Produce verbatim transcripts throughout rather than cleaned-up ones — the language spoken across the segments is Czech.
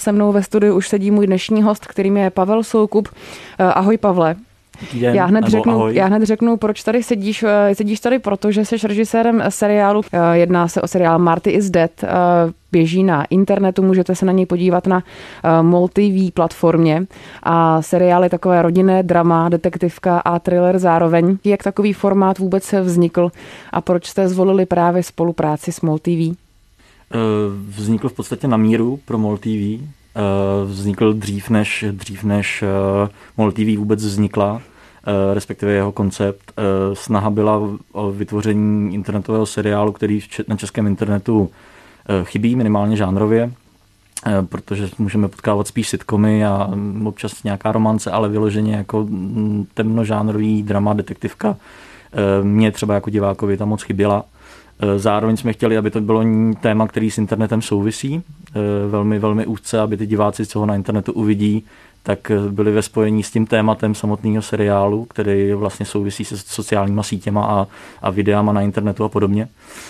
se mnou ve studiu už sedí můj dnešní host, kterým je Pavel Soukup. Ahoj, Pavle. Den, já, hned řeknu, ahoj. já hned řeknu, proč tady sedíš. Sedíš tady proto, že jsi režisérem seriálu. Jedná se o seriál Marty is Dead. Běží na internetu, můžete se na něj podívat na MOL T V platformě. A seriál je takové rodinné drama, detektivka a thriller zároveň. Jak takový formát vůbec vznikl a proč jste zvolili právě spolupráci s MOL T V? Vznikl v podstatě na míru pro MOL T V. Vznikl dřív, než, dřív, než MOL T V vůbec vznikla, respektive jeho koncept. Snaha byla o vytvoření internetového seriálu, který na českém internetu chybí, minimálně žánrově, protože můžeme potkávat spíš sitcomy a občas nějaká romance, ale vyloženě jako temnožánrový drama, detektivka. Mně třeba jako divákovi tam moc chyběla. Zároveň jsme chtěli, aby to bylo téma, který s internetem souvisí, velmi, velmi úzce, aby ty diváci, co ho na internetu uvidí, tak byli ve spojení s tím tématem samotného seriálu, který vlastně souvisí se sociálníma sítěma a, a videama na internetu a podobně.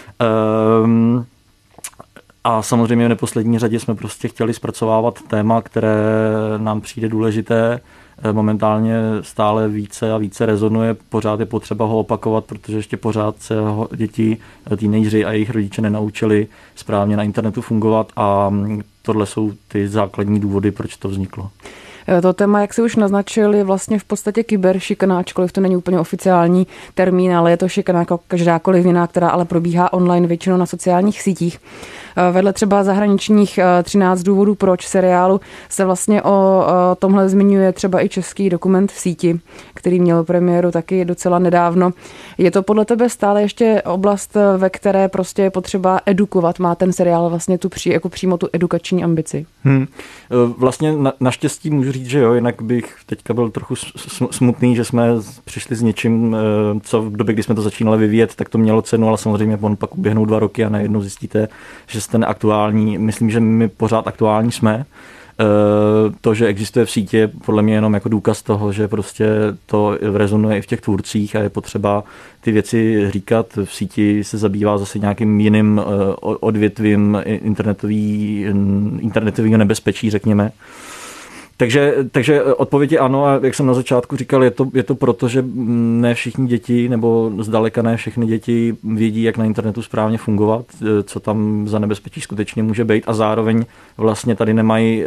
Um, a samozřejmě v neposlední řadě jsme prostě chtěli zpracovávat téma, které nám přijde důležité, momentálně stále více a více rezonuje, pořád je potřeba ho opakovat, protože ještě pořád se ho děti, teenageři a jejich rodiče nenaučili správně na internetu fungovat a tohle jsou ty základní důvody, proč to vzniklo. To téma, jak si už naznačil, je vlastně v podstatě kyberšikana, ačkoliv to není úplně oficiální termín, ale je to šikana jako každákoliv jiná, která ale probíhá online většinou na sociálních sítích. Vedle třeba zahraničních třináct důvodů proč seriálu se vlastně o tomhle zmiňuje třeba i český Dokument v síti, který měl premiéru taky docela nedávno. Je to podle tebe stále ještě oblast, ve které prostě je potřeba edukovat? Má ten seriál vlastně tu pří, jako přímo tu edukační ambici? Hmm. Vlastně na, naštěstí můžu říct, že jo, jinak bych teďka byl trochu smutný, že jsme přišli s něčím, co v době, kdy jsme to začínali vyvíjet, tak to mělo cenu, ale samozřejmě on pak uběhnou dva roky a najednou zjistíte, že jste neaktuální. Myslím, že my pořád aktuální jsme. To, že existuje v síti, je podle mě jenom jako důkaz toho, že prostě to rezonuje i v těch tvůrcích a je potřeba ty věci říkat. V síti se zabývá zase nějakým jiným odvětvím internetový, internetového nebezpečí, řekněme. Takže, takže odpověď je ano a jak jsem na začátku říkal, je to, je to proto, že ne všichni děti nebo zdaleka ne všechny děti vědí, jak na internetu správně fungovat, co tam za nebezpečí skutečně může být a zároveň vlastně tady nemají,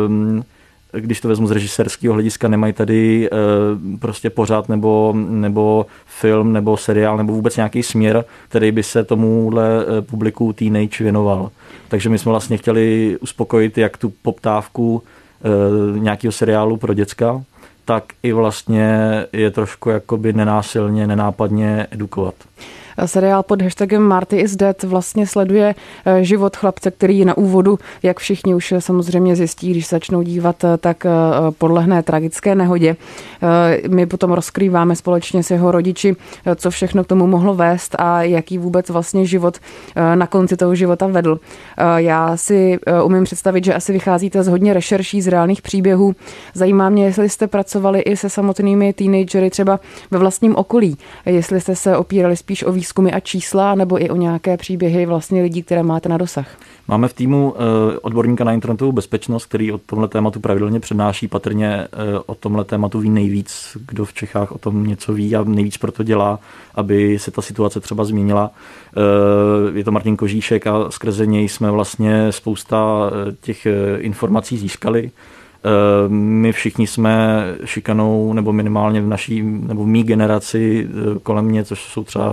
když to vezmu z režisérského hlediska, nemají tady prostě pořád nebo, nebo film nebo seriál nebo vůbec nějaký směr, který by se tomuhle publiku teenage věnoval. Takže my jsme vlastně chtěli uspokojit jak tu poptávku nějakého seriálu pro děcka, tak i vlastně je trošku jakoby nenásilně, nenápadně edukovat. Seriál pod hashtagem Marty is Dead vlastně sleduje život chlapce, který na úvodu, jak všichni už samozřejmě zjistí, když začnou dívat, tak podlehne tragické nehodě. My potom rozkrýváme společně s jeho rodiči, co všechno k tomu mohlo vést a jaký vůbec vlastně život na konci toho života vedl. Já si umím představit, že asi vycházíte z hodně rešerší z reálných příběhů. Zajímá mě, jestli jste pracovali i se samotnými teenagery třeba ve vlastním okolí, jestli jste se opírali spíš o výzkumy a čísla, nebo i o nějaké příběhy vlastně lidí, které máte na dosah. Máme v týmu odborníka na internetovou bezpečnost, který o tomhle tématu pravidelně přednáší, patrně o tomhle tématu ví nejvíc, kdo v Čechách o tom něco ví a nejvíc proto dělá, aby se ta situace třeba změnila. Je to Martin Kožíšek a skrze něj jsme vlastně spousta těch informací získali. My všichni jsme šikanou, nebo minimálně v naší, nebo v mý generaci kolem mě, což jsou třeba,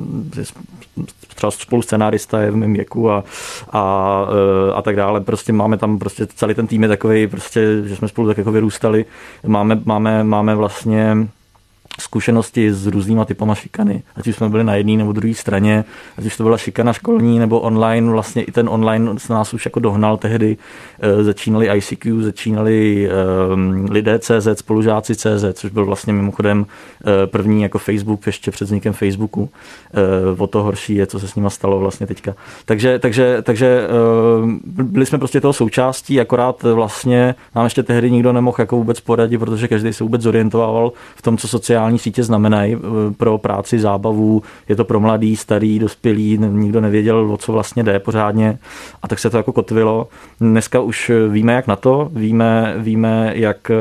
třeba spolu scenárista je v mém věku a, a, a tak dále. Prostě máme tam prostě celý ten tým je takový, prostě, že jsme spolu tak jako vyrůstali. Máme, máme, máme vlastně zkušenosti s různýma typama šikany. Ať už jsme byli na jedné nebo druhé straně, ať už to byla šikana školní nebo online, vlastně i ten online se nás už jako dohnal tehdy. Začínali I C Q, začínali um, lidé tečka cé zet, spolužáci tečka cé zet, což byl vlastně mimochodem první jako Facebook ještě před vznikem Facebooku. O to horší je, co se s nima stalo vlastně teďka. Takže, takže, takže byli jsme prostě toho součástí, akorát vlastně nám ještě tehdy nikdo nemohl jako vůbec poradit, protože každý se vůbec zorientoval v tom, co sociální sociální sítě znamenají pro práci, zábavu, je to pro mladý, starý, dospělý, nikdo nevěděl, o co vlastně jde pořádně a tak se to jako kotvilo. Dneska už víme, jak na to, víme, víme jak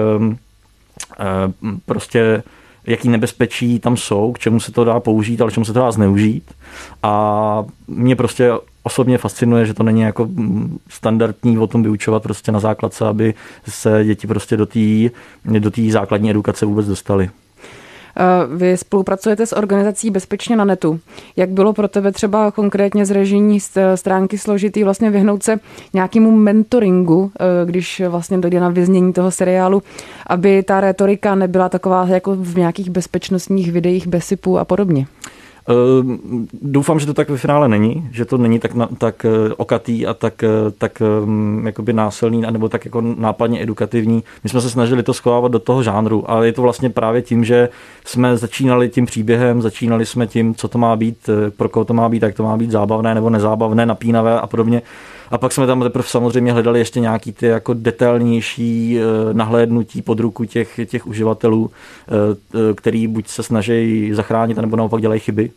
prostě jaký nebezpečí tam jsou, k čemu se to dá použít, ale k čemu se to dá zneužít. A mě prostě osobně fascinuje, že to není jako standardní o tom vyučovat prostě na základce, aby se děti prostě do té do té základní edukace vůbec dostaly. Vy spolupracujete s organizací Bezpečně na netu. Jak bylo pro tebe třeba konkrétně z režijní stránky složitý vlastně vyhnout se nějakému mentoringu, když vlastně dojde na vyznění toho seriálu, aby ta rétorika nebyla taková jako v nějakých bezpečnostních videích Besipu a podobně? Uh, doufám, že to tak ve finále není, že to není tak, na, tak okatý a tak, tak um, jakoby násilný nebo tak jako nápadně edukativní. My jsme se snažili to schovávat do toho žánru, ale je to vlastně právě tím, že jsme začínali tím příběhem, začínali jsme tím, co to má být, pro koho to má být, jak to má být zábavné nebo nezábavné, napínavé a podobně. A pak jsme tam teprve samozřejmě hledali ještě nějaký ty jako detailnější nahlédnutí pod ruku těch, těch uživatelů, který buď se snaží zachránit, nebo naopak dělají chyby.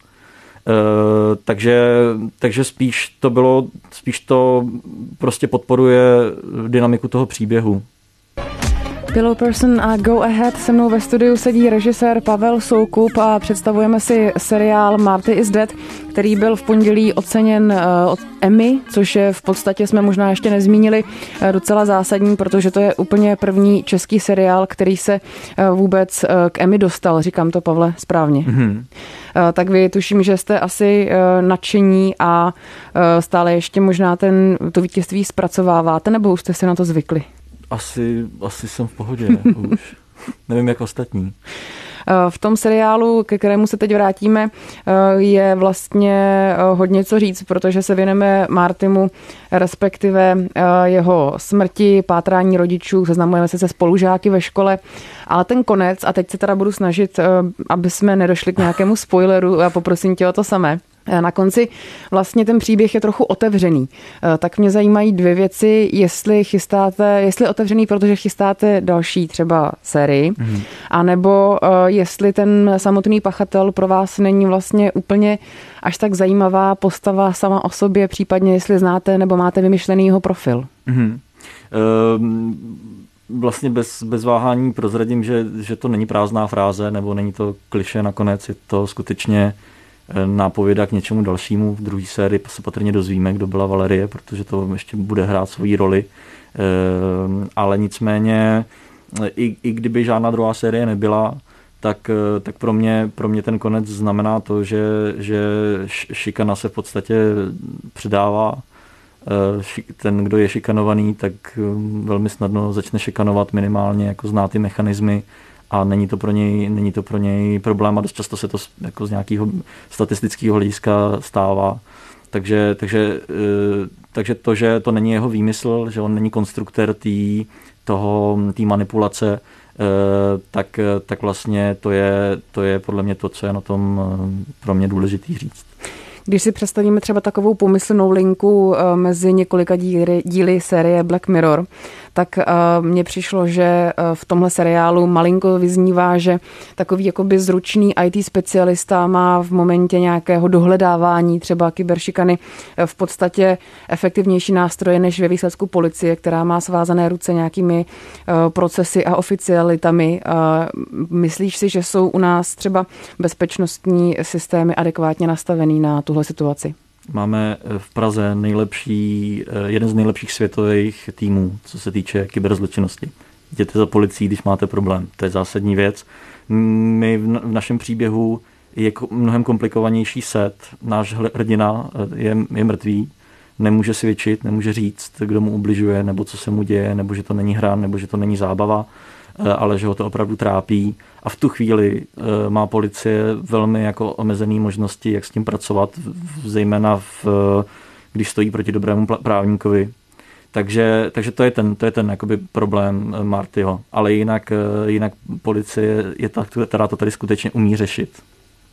Takže, takže spíš to bylo, spíš to prostě podporuje dynamiku toho příběhu. Pillow Person a Go Ahead, se mnou ve studiu sedí režisér Pavel Soukup a představujeme si seriál Marty is Dead, který byl v pondělí oceněn od Emmy, což je v podstatě, jsme možná ještě nezmínili, docela zásadní, protože to je úplně první český seriál, který se vůbec k Emmy dostal. Říkám to, Pavle, správně. Mm-hmm. Tak vy tuším, že jste asi nadšení a stále ještě možná ten, to vítězství zpracováváte, nebo už jste si na to zvykli? Asi, asi jsem v pohodě už. Nevím, jak ostatní. V tom seriálu, ke kterému se teď vrátíme, je vlastně hodně co říct, protože se věnujeme Martymu, respektive jeho smrti, pátrání rodičů, seznamujeme se se spolužáky ve škole, ale ten konec, a teď se teda budu snažit, aby jsme nedošli k nějakému spoileru, a poprosím tě o to samé. Na konci vlastně ten příběh je trochu otevřený. Tak mě zajímají dvě věci, jestli chystáte, jestli otevřený, protože chystáte další třeba sérii, mm. anebo jestli ten samotný pachatel pro vás není vlastně úplně až tak zajímavá postava sama o sobě, případně jestli znáte nebo máte vymyšlený jeho profil. Mm. Um... Vlastně bez, bez váhání prozradím, že, že to není prázdná fráze, nebo není to klišé nakonec, je to skutečně nápověda k něčemu dalšímu. V druhé sérii se patrně dozvíme, kdo byla Valerie, protože to ještě bude hrát svoji roli. Ale nicméně, i, i kdyby žádná druhá série nebyla, tak, tak pro mě, pro mě ten konec znamená to, že, že šikana se v podstatě předává. Ten, kdo je šikanovaný, tak velmi snadno začne šikanovat, minimálně jako zná ty mechanismy a není to pro něj, není to pro něj problém a dost často se to jako z nějakého statistického hlediska stává. Takže, takže, takže to, že to není jeho výmysl, že on není konstruktor tý, toho, tý manipulace, tak, tak vlastně to je, to je podle mě to, co je na tom pro mě důležitý říct. Když si představíme třeba takovou pomyslnou linku mezi několika díly, díly série Black Mirror, tak mně přišlo, že v tomhle seriálu malinko vyznívá, že takový jakoby zručný í té specialista má v momentě nějakého dohledávání třeba kyberšikany v podstatě efektivnější nástroje než ve výsledku policie, která má svázané ruce nějakými procesy a oficialitami. Myslíš si, že jsou u nás třeba bezpečnostní systémy adekvátně nastavený na tuhle situaci? Máme v Praze nejlepší, jeden z nejlepších světových týmů, co se týče kyberzločinnosti. Jděte za policií, když máte problém. To je zásadní věc. My v našem příběhu je mnohem komplikovanější set. Náš hrdina je, je mrtvý, nemůže svědčit, nemůže říct, kdo mu ubližuje, nebo co se mu děje, nebo že to není hra, nebo že to není zábava, ale že ho to opravdu trápí. A v tu chvíli má policie velmi jako omezené možnosti, jak s tím pracovat, zejména v, když stojí proti dobrému právníkovi. Takže, takže to je ten, to je ten jakoby problém Martyho. Ale jinak, jinak policie je ta, která to tady skutečně umí řešit.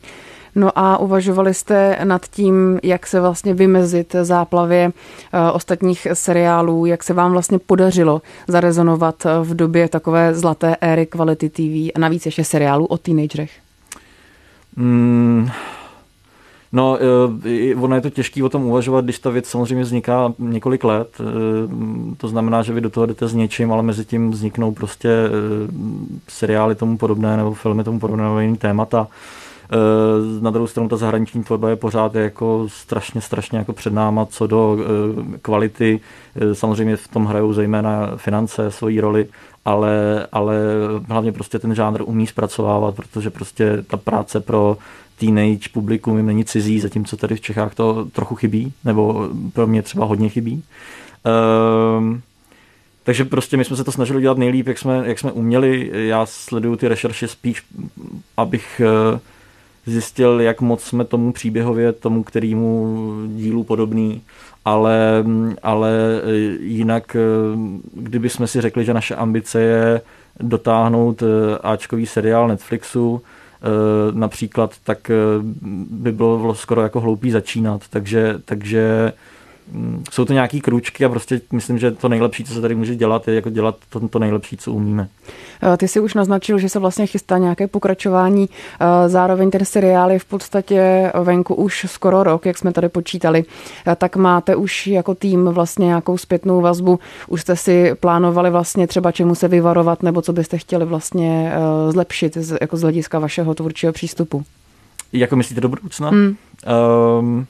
No a uvažovali jste nad tím, jak se vlastně vymezit záplavě ostatních seriálů, jak se vám vlastně podařilo zarezonovat v době takové zlaté éry Quality T V a navíc ještě seriálů o teenagerech? Hmm. No, ono je to těžké o tom uvažovat, když ta věc samozřejmě vzniká několik let. To znamená, že vy do toho jdete s něčím, ale mezi tím vzniknou prostě seriály tomu podobné nebo filmy tomu podobné nebo jiný témata. Na druhou stranu ta zahraniční tvorba je pořád jako strašně, strašně jako před náma co do kvality. Samozřejmě v tom hrajou zejména finance svoji roli, ale, ale hlavně prostě ten žánr umí zpracovávat, protože prostě ta práce pro teenage publikum jim není cizí, zatímco tady v Čechách to trochu chybí, nebo pro mě třeba hodně chybí. Um, takže prostě my jsme se to snažili dělat nejlíp, jak jsme, jak jsme uměli. Já sleduju ty rešerše spíš, abych zjistil, jak moc jsme tomu příběhově, tomu kterému dílu podobný, ale, ale jinak, kdyby jsme si řekli, že naše ambice je dotáhnout áčkový seriál Netflixu, například, tak by bylo skoro jako hloupý začínat, takže, takže jsou to nějaký krůčky a prostě myslím, že to nejlepší, co se tady může dělat, je jako dělat to, to nejlepší, co umíme. Ty jsi už naznačil, že se vlastně chystá nějaké pokračování, zároveň ten seriál je v podstatě venku už skoro rok, jak jsme tady počítali, tak máte už jako tým vlastně nějakou zpětnou vazbu, už jste si plánovali vlastně třeba čemu se vyvarovat, nebo co byste chtěli vlastně zlepšit jako z hlediska vašeho tvůrčího přístupu? Jako myslíte do budoucna? Hmm. Um...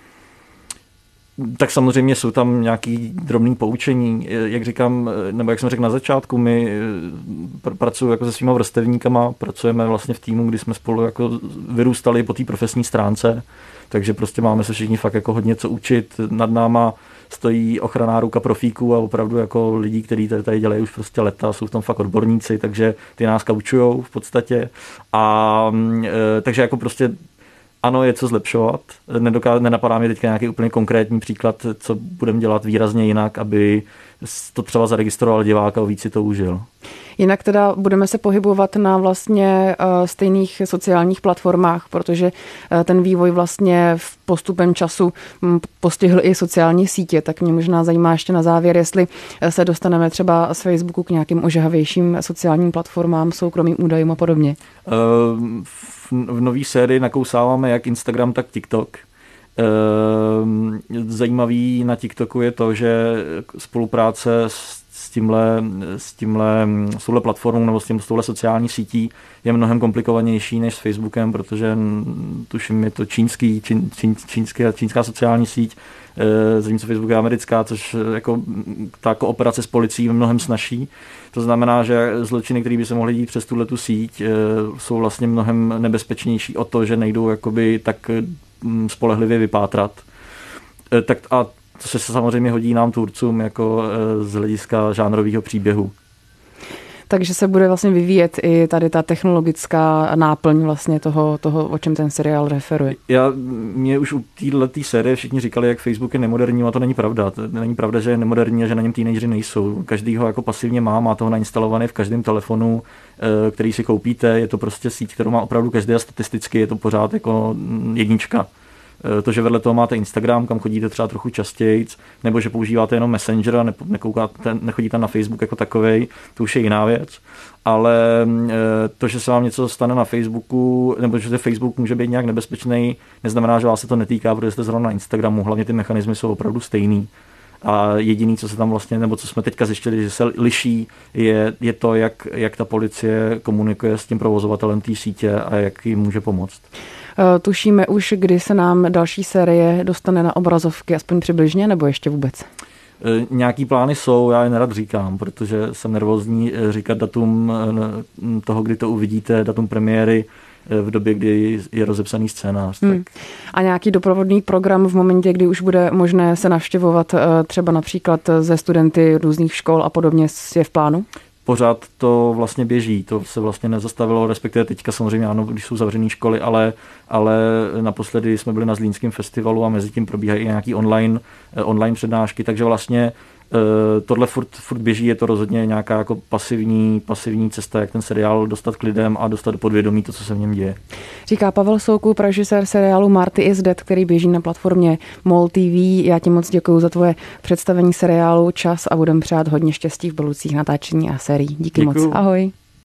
Tak samozřejmě jsou tam nějaký drobný poučení, jak říkám, nebo jak jsem řekl na začátku, my pr- pracuji jako se svýma vrstevníkama, pracujeme vlastně v týmu, kdy jsme spolu jako vyrůstali po té profesní stránce, takže prostě máme se všichni fakt jako hodně co učit. Nad náma stojí ochranná ruka profíků a opravdu jako lidí, kteří tady, tady dělají už prostě leta, jsou v tom fakt odborníci, takže ty nás kaučujou v podstatě. A e, takže jako prostě ano, je co zlepšovat. Nedoká- nenapadá mi teďka nějaký úplně konkrétní příklad, co budeme dělat výrazně jinak, aby to třeba zaregistroval divák a víc si to užil. Jinak teda budeme se pohybovat na vlastně stejných sociálních platformách, protože ten vývoj vlastně v postupem času postihl i sociální sítě, tak mě možná zajímá ještě na závěr, jestli se dostaneme třeba z Facebooku k nějakým ožahavějším sociálním platformám, soukromým údajům a podobně. V nové sérii nakousáváme jak Instagram, tak TikTok. Zajímavý na TikToku je to, že spolupráce s s tímhle, s tímhle, s touhle platformou nebo s, tím, s touhle sociální sítí je mnohem komplikovanější než s Facebookem, protože tuším je to čínský, čín, čín, čínský, čínská sociální síť, zatímco Facebook je americká, což jako ta kooperace s policií je mnohem snazší. To znamená, že zločiny, které by se mohly dít přes tuhletu síť, jsou vlastně mnohem nebezpečnější o to, že nejdou jakoby tak spolehlivě vypátrat. Tak a to se samozřejmě hodí nám tvůrcům jako z hlediska žánrového příběhu. Takže se bude vlastně vyvíjet i tady ta technologická náplň vlastně toho, toho o čem ten seriál referuje. Já, mě už u této série všichni říkali, jak Facebook je nemoderní, a to není pravda. To není pravda, že je nemoderní a že na něm teenageři nejsou. Každý ho jako pasivně má, má toho nainstalovaný v každém telefonu, který si koupíte. Je to prostě síť, kterou má opravdu každý a statisticky je to pořád jako jednička. To, že vedle toho máte Instagram, kam chodíte třeba trochu častěji, nebo že používáte jenom Messenger a nekoukáte, nechodíte na Facebook jako takovej, to už je jiná věc. Ale to, že se vám něco stane na Facebooku, nebo že Facebook může být nějak nebezpečný, neznamená, že vás se to netýká, protože jste zrovna na Instagramu. Hlavně ty mechanismy jsou opravdu stejný. A jediný, co se tam vlastně, nebo co jsme teďka zjištěli, že se liší, je, je to, jak, jak ta policie komunikuje s tím provozovatelem té sítě a jak jim může pomoct. Tušíme už, kdy se nám další série dostane na obrazovky, aspoň přibližně, nebo ještě vůbec? Nějaký plány jsou, já je nerad říkám, protože jsem nervózní říkat datum toho, kdy to uvidíte, datum premiéry v době, kdy je rozepsaný scénář. Hmm. Tak. A nějaký doprovodný program v momentě, kdy už bude možné se navštěvovat třeba například ze studenty různých škol a podobně, je v plánu? Pořád to vlastně běží, to se vlastně nezastavilo, respektive teďka samozřejmě ano, když jsou zavřené školy, ale, ale naposledy jsme byli na Zlínském festivalu a mezi tím probíhají i nějaký online, online přednášky, takže vlastně tohle furt, furt běží, je to rozhodně nějaká jako pasivní, pasivní cesta, jak ten seriál dostat k lidem a dostat do podvědomí to, co se v něm děje. Říká Pavel Soukup, režisér seriálu Marty is Dead, který běží na platformě MOL T V. Já ti moc děkuji za tvoje představení seriálu Čas a budem přát hodně štěstí v budoucích natáčení a sérií. Díky Děkuju. Moc. Ahoj.